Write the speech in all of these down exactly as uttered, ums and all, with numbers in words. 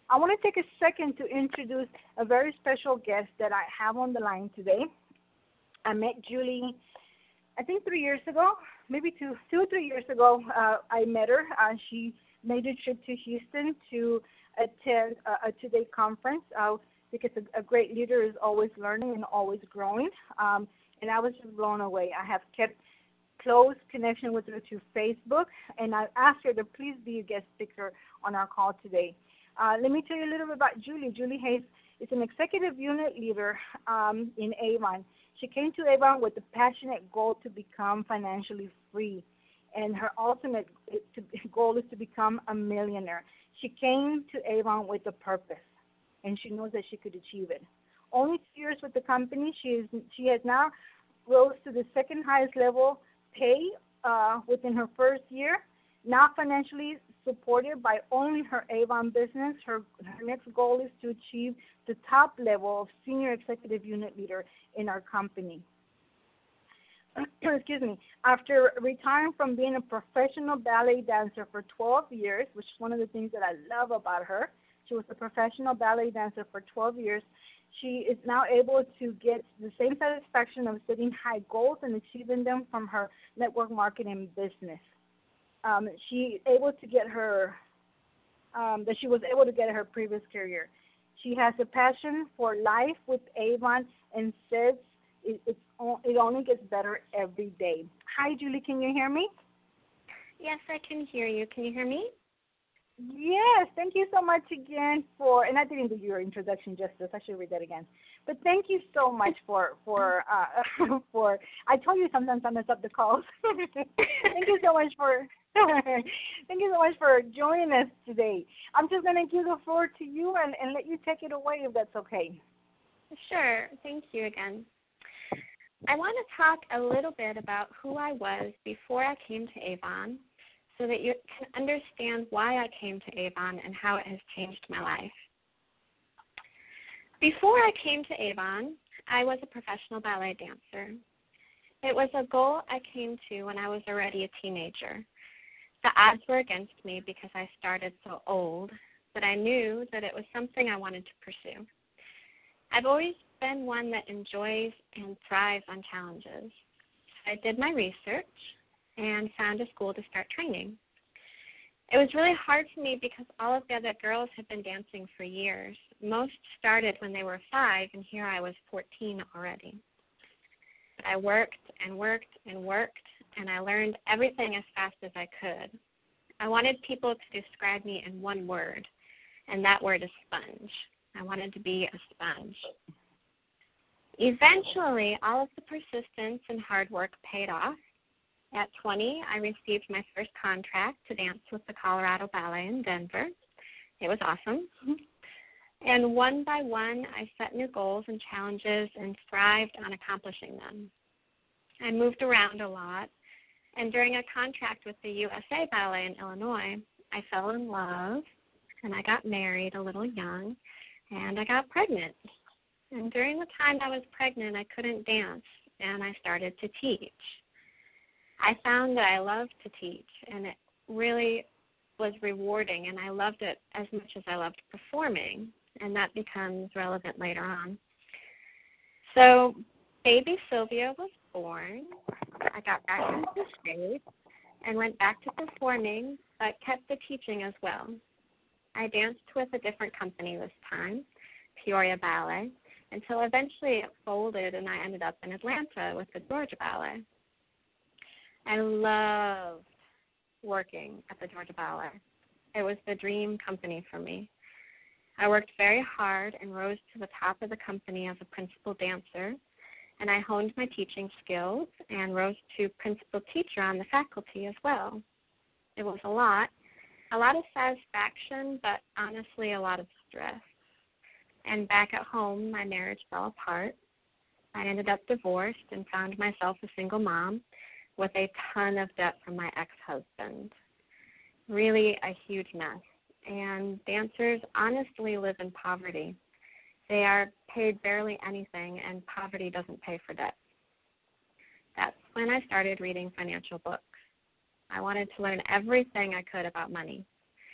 I want to take a second to introduce a very special guest that I have on the line today. I met Julie, I think three years ago, maybe two, two or three years ago. Uh, I met her. Uh, she made a trip to Houston to attend a, a two-day conference uh, because a, a great leader is always learning and always growing. Um, and I was just blown away. I have kept close connection with her through Facebook, and I asked her to please be a guest speaker on our call today. Uh, let me tell you a little bit about Julie. Julie Hayes is an executive unit leader um, in Avon. She came to Avon with the passionate goal to become financially free, and her ultimate goal is to become a millionaire. She came to Avon with a purpose, and she knows that she could achieve it. Only two years with the company, she is she has now rose to the second highest level pay uh, within her first year. Now financially supported by only her Avon business, her, her next goal is to achieve the top level of senior executive unit leader in our company. Excuse me. After retiring from being a professional ballet dancer for twelve years, which is one of the things that I love about her, she was a professional ballet dancer for twelve years. She is now able to get the same satisfaction of setting high goals and achieving them from her network marketing business. Um, she able to get her um, that she was able to get her previous career. She has a passion for life with Avon and says it, it's, it only gets better every day. Hi, Julie. Can you hear me? Yes, I can hear you. Can you hear me? Yes, thank you so much again for, and I didn't do your introduction justice. I should read that again. But thank you so much for, for, uh, for, I told you sometimes I mess up the calls. Thank you so much for, thank you so much for joining us today. I'm just going to give the floor to you and, and let you take it away if that's okay. Sure. Thank you again. I want to talk a little bit about who I was before I came to Avon, so that you can understand why I came to Avon and how it has changed my life. Before I came to Avon, I was a professional ballet dancer. It was a goal I came to when I was already a teenager. The odds were against me because I started so old, but I knew that it was something I wanted to pursue. I've always been one that enjoys and thrives on challenges. So I did my research and found a school to start training. It was really hard for me because all of the other girls had been dancing for years. Most started when they were five, and here I was fourteen already. But I worked and worked and worked, and I learned everything as fast as I could. I wanted people to describe me in one word, and that word is sponge. I wanted to be a sponge. Eventually, all of the persistence and hard work paid off. At twenty, I received my first contract to dance with the Colorado Ballet in Denver. It was awesome. And one by one, I set new goals and challenges and thrived on accomplishing them. I moved around a lot, and during a contract with the U S A Ballet in Illinois, I fell in love, and I got married a little young, and I got pregnant. And during the time I was pregnant, I couldn't dance, and I started to teach. I found that I loved to teach, and it really was rewarding, and I loved it as much as I loved performing, and that becomes relevant later on. So baby Sylvia was born. I got back into shape and went back to performing, but kept the teaching as well. I danced with a different company this time, Peoria Ballet, until eventually it folded, and I ended up in Atlanta with the Georgia Ballet. I loved working at the Georgia Ballet. It was the dream company for me. I worked very hard and rose to the top of the company as a principal dancer, and I honed my teaching skills and rose to principal teacher on the faculty as well. It was a lot, a lot of satisfaction, but honestly a lot of stress. And back at home, my marriage fell apart. I ended up divorced and found myself a single mom with a ton of debt from my ex-husband. Really a huge mess. And dancers honestly live in poverty. They are paid barely anything, and poverty doesn't pay for debt. That's when I started reading financial books. I wanted to learn everything I could about money.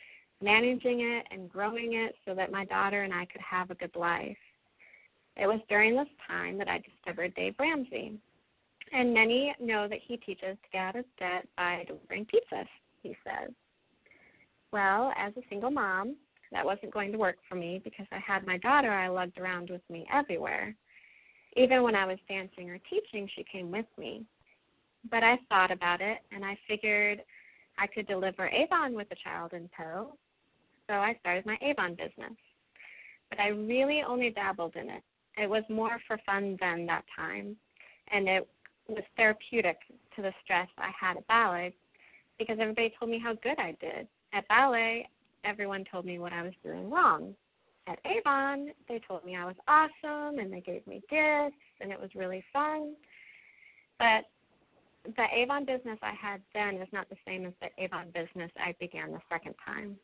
managing it and growing it so that my daughter and I could have a good life. It was during this time that I discovered Dave Ramsey. And many know that he teaches to get out of debt by delivering pizzas, he says. Well, as a single mom, that wasn't going to work for me because I had my daughter I lugged around with me everywhere. Even when I was dancing or teaching, she came with me. But I thought about it, and I figured I could deliver Avon with a child in tow. So I started my Avon business. But I really only dabbled in it. It was more for fun then that time, and it was therapeutic to the stress I had at ballet because everybody told me how good I did. At ballet, everyone told me what I was doing wrong. At Avon, they told me I was awesome, and they gave me gifts, and it was really fun. But the Avon business I had then is not the same as the Avon business I began the second time.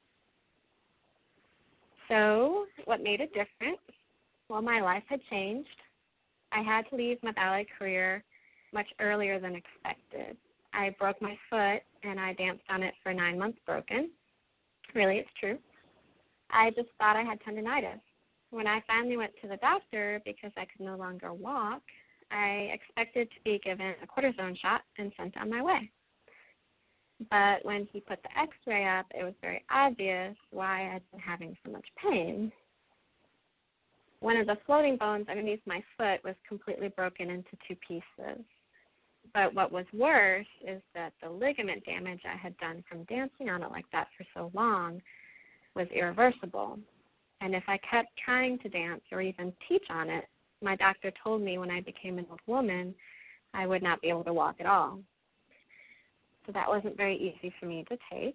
So what made it different? Well, my life had changed. I had to leave my ballet career much earlier than expected. I broke my foot, and I danced on it for nine months broken. Really, it's true. I just thought I had tendonitis. When I finally went to the doctor because I could no longer walk, I expected to be given a cortisone shot and sent on my way. But when he put the x-ray up, it was very obvious why I'd been having so much pain. One of the floating bones underneath my foot was completely broken into two pieces. But what was worse is that the ligament damage I had done from dancing on it like that for so long was irreversible. And if I kept trying to dance or even teach on it, my doctor told me when I became an old woman, I would not be able to walk at all. So that wasn't very easy for me to take.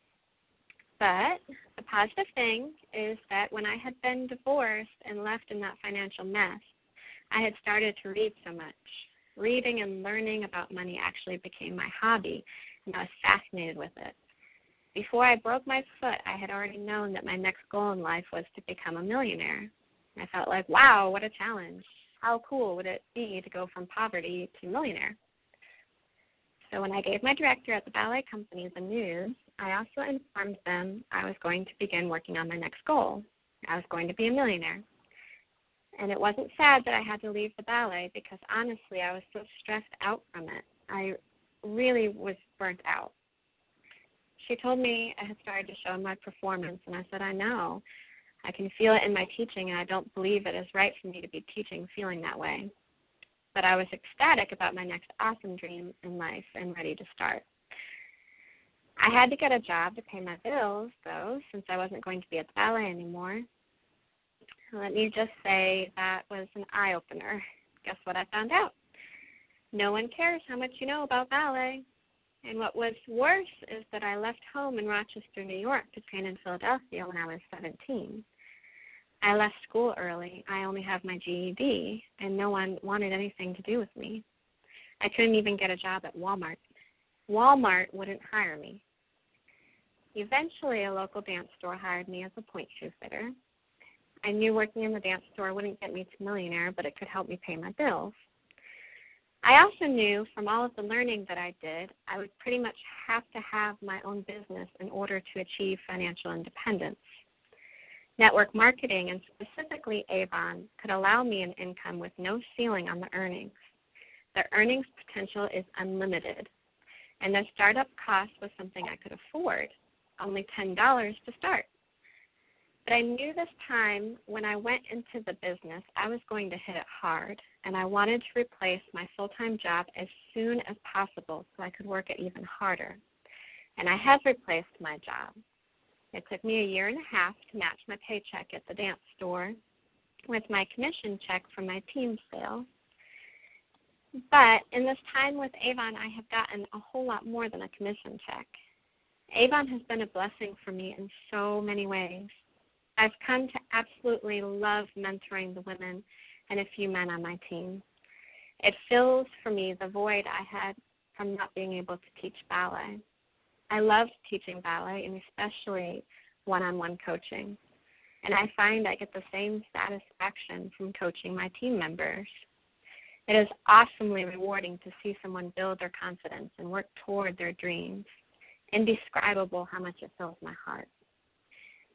But the positive thing is that when I had been divorced and left in that financial mess, I had started to read so much. Reading and learning about money actually became my hobby, and I was fascinated with it. Before I broke my foot, I had already known that my next goal in life was to become a millionaire. I felt like, wow, what a challenge. How cool would it be to go from poverty to millionaire? So when I gave my director at the ballet company the news, I also informed them I was going to begin working on my next goal. I was going to be a millionaire. And it wasn't sad that I had to leave the ballet because, honestly, I was so stressed out from it. I really was burnt out. She told me I had started to show in my performance, and I said, I know. I can feel it in my teaching, and I don't believe it is right for me to be teaching feeling that way. But I was ecstatic about my next awesome dream in life and ready to start. I had to get a job to pay my bills, though, since I wasn't going to be at the ballet anymore. Let me just say that was an eye-opener. Guess what I found out? No one cares how much you know about ballet. And what was worse is that I left home in Rochester, New York to train in Philadelphia when I was seventeen. I left school early. I only have my G E D, and no one wanted anything to do with me. I couldn't even get a job at Walmart. Walmart wouldn't hire me. Eventually, a local dance store hired me as a point shoe fitter. I knew working in the dance store wouldn't get me to millionaire, but it could help me pay my bills. I also knew from all of the learning that I did, I would pretty much have to have my own business in order to achieve financial independence. Network marketing, and specifically Avon, could allow me an income with no ceiling on the earnings. The earnings potential is unlimited, and the startup cost was something I could afford, only ten dollars to start. But I knew this time when I went into the business, I was going to hit it hard, and I wanted to replace my full-time job as soon as possible so I could work it even harder. And I have replaced my job. It took me a year and a half to match my paycheck at the dance store with my commission check from my team sale. But in this time with Avon, I have gotten a whole lot more than a commission check. Avon has been a blessing for me in so many ways. I've come to absolutely love mentoring the women and a few men on my team. It fills for me the void I had from not being able to teach ballet. I love teaching ballet, and especially one-on-one coaching. And I find I get the same satisfaction from coaching my team members. It is awesomely rewarding to see someone build their confidence and work toward their dreams. Indescribable how much it fills my heart.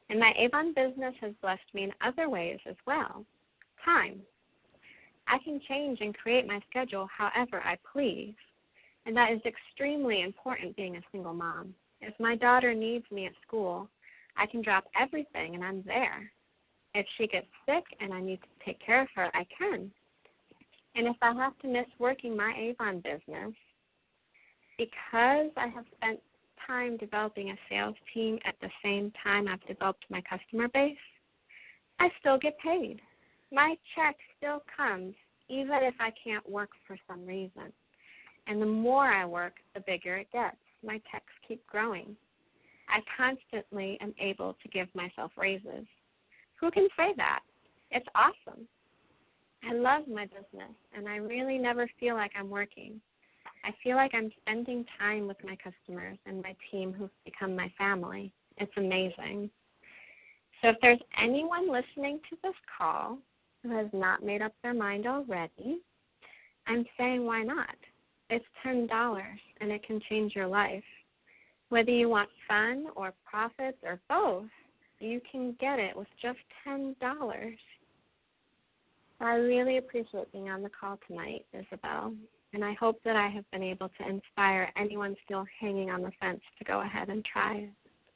And my Avon business has blessed me in other ways as well. Time. I can change and create my schedule however I please, and that is extremely important being a single mom. If my daughter needs me at school, I can drop everything and I'm there. If she gets sick and I need to take care of her, I can. And if I have to miss working my Avon business, because I have spent time developing a sales team at the same time I've developed my customer base, I still get paid. My check still comes even if I can't work for some reason. And the more I work, the bigger it gets. My checks keep growing. I constantly am able to give myself raises. Who can say that? It's awesome. I love my business, and I really never feel like I'm working. I feel like I'm spending time with my customers and my team who've become my family. It's amazing. So if there's anyone listening to this call who has not made up their mind already, I'm saying why not? It's ten dollars, and it can change your life. Whether you want fun or profits or both, you can get it with just ten dollars. I really appreciate being on the call tonight, Isabel, and I hope that I have been able to inspire anyone still hanging on the fence to go ahead and try it.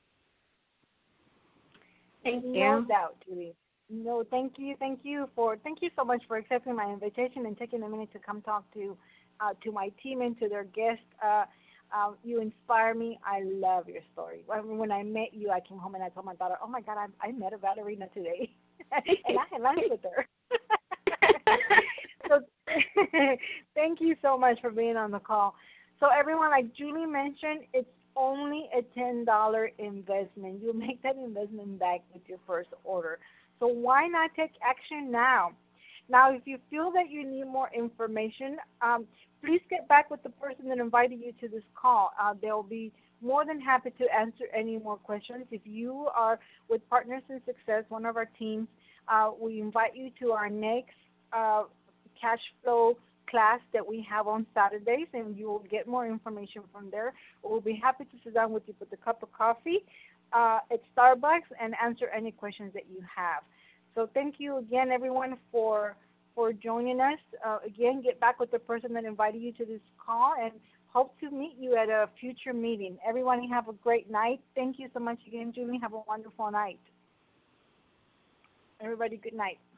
Thank you. No doubt, Julie. No, thank you, thank you for thank you so much for accepting my invitation and taking a minute to come talk to uh, to my team and to their guests. Uh, uh, you inspire me. I love your story. When, when I met you, I came home and I told my daughter, "Oh my God, I, I met a ballerina today," and I had lunch with her. So thank you so much for being on the call. So everyone, like Julie mentioned, it's only a ten dollars investment. You make that investment back with your first order. So why not take action now? Now, if you feel that you need more information, um, please get back with the person that invited you to this call. Uh, they'll be more than happy to answer any more questions. If you are with Partners in Success, one of our teams, uh, we invite you to our next uh, cash flow class that we have on Saturdays, and you will get more information from there. We'll be happy to sit down with you with a cup of coffee uh, at Starbucks and answer any questions that you have. So thank you again, everyone, for for joining us. Uh, again, get back with the person that invited you to this call, and hope to meet you at a future meeting. Everyone, have a great night. Thank you so much again, Julie. Have a wonderful night. Everybody, good night.